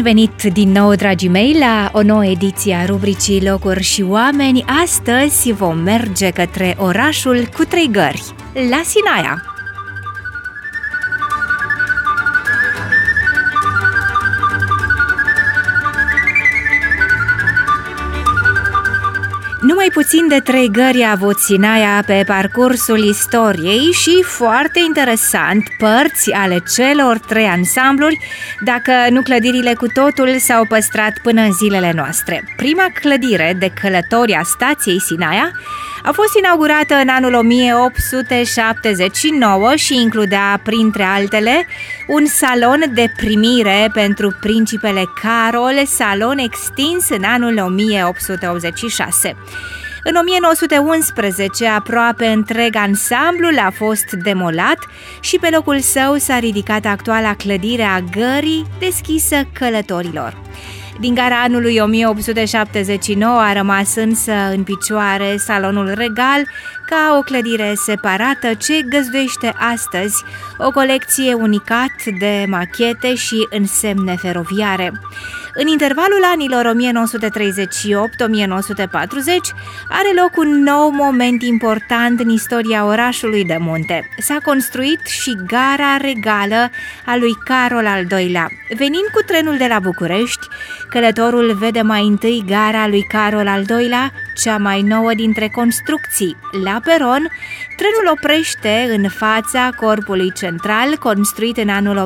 venit din nou, dragii mei, la o nouă ediție a rubricii Locuri și Oameni. Astăzi vom merge către orașul cu 3 gări, la Sinaia. Numai puțin de 3 gări a avut Sinaia pe parcursul istoriei și, foarte interesant, părți ale celor 3 ansambluri, dacă nu clădirile cu totul, s-au păstrat până în zilele noastre. Prima clădire de călători a stației Sinaia a fost inaugurată în anul 1879 și includea, printre altele, un salon de primire pentru principele Carol, salon extins în anul 1886. În 1911, aproape întreg ansamblul a fost demolat și pe locul său s-a ridicat actuala clădire a gării, deschisă călătorilor. Din gara anului 1879 a rămas însă în picioare salonul regal ca o clădire separată ce găzduiește astăzi o colecție unicat de machete și însemne feroviare. În intervalul anilor 1938-1940 are loc un nou moment important în istoria orașului de munte. S-a construit și gara regală a lui Carol al II-lea. Venind cu trenul de la București, călătorul vede mai întâi gara lui Carol al II-lea, cea mai nouă dintre construcții. La peron, trenul oprește în fața corpului central, construit în anul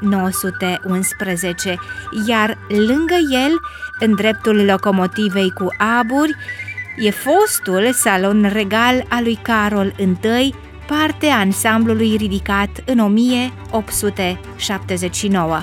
1911, iar lângă el, în dreptul locomotivei cu aburi, e fostul salon regal al lui Carol I, parte a ansamblului ridicat în 1879.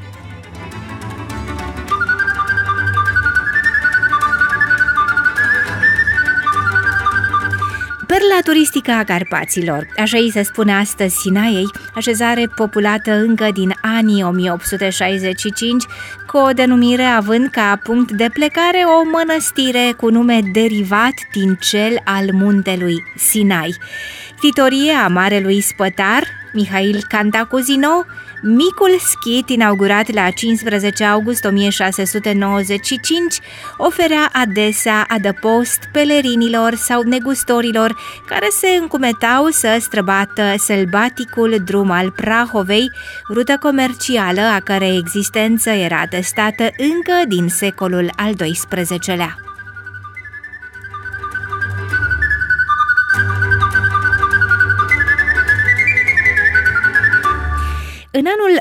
Perla turistică a Carpaților, așa îi se spune astăzi Sinaiei, așezare populată încă din anii 1865, cu o denumire având ca punct de plecare o mănăstire cu nume derivat din cel al muntelui Sinai. Titorie a marelui spătar Mihail Cantacuzino, micul schit inaugurat la 15 august 1695 oferea adesea adăpost pelerinilor sau negustorilor care se încumetau să străbată sălbaticul drum al Prahovei, rută comercială a cărei existență era atestată încă din secolul al XII-lea. În anul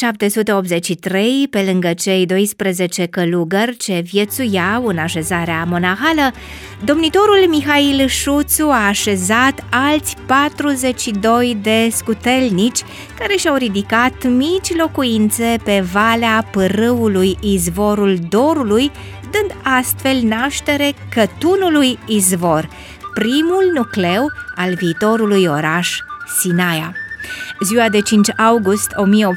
1783, pe lângă cei 12 călugări ce viețuiau în așezarea monahală, domnitorul Mihail Șuțu a așezat alți 42 de scutelnici care și-au ridicat mici locuințe pe valea pârâului Izvorul Dorului, dând astfel naștere Cătunului Izvor, primul nucleu al viitorului oraș Sinaia. Ziua de 5 august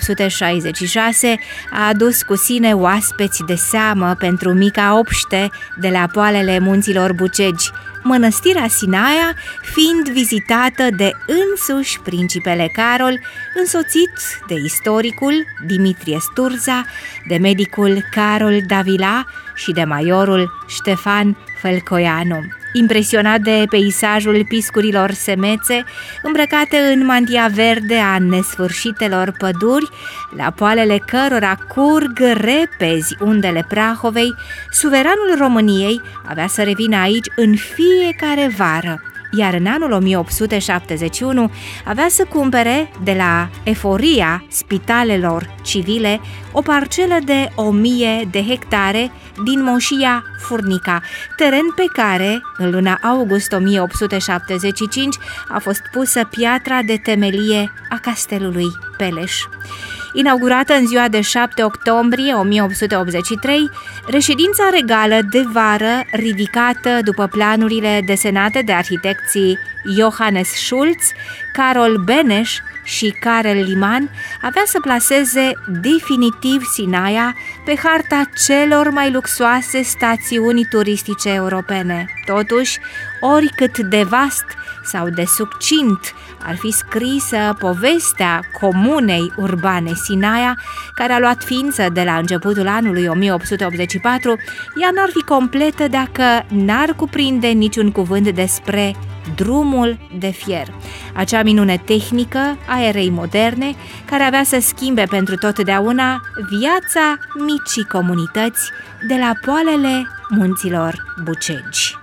1866 a adus cu sine oaspeți de seamă pentru mica obște de la poalele munților Bucegi, mănăstirea Sinaia fiind vizitată de însuși principele Carol, însoțit de istoricul Dimitrie Sturza, de medicul Carol Davila și de majorul Ștefan Fălcoianu. Impresionat de peisajul piscurilor semețe, îmbrăcate în mantia verde a nesfârșitelor păduri, la poalele cărora curg repezi undele Prahovei, suveranul României avea să revină aici în fiecare vară, iar în anul 1871 avea să cumpere de la Eforia Spitalelor Civile o parcelă de 1000 de hectare din Moșia Furnica, teren pe care, în luna august 1875, a fost pusă piatra de temelie a castelului Peleș. Inaugurată în ziua de 7 octombrie 1883, reședința regală de vară, ridicată după planurile desenate de arhitecții Johannes Schulz, Carol Beneș și Karel Liman, avea să plaseze definitiv Sinaia pe harta celor mai luxoase stațiuni turistice europene. Totuși, oricât de vast sau de succint ar fi scrisă povestea comunei urbane Sinaia, care a luat ființă de la începutul anului 1884, ea n-ar fi completă dacă n-ar cuprinde niciun cuvânt despre drumul de fier, acea minune tehnică a erei moderne care avea să schimbe pentru totdeauna viața micii comunități de la poalele munților Bucegi.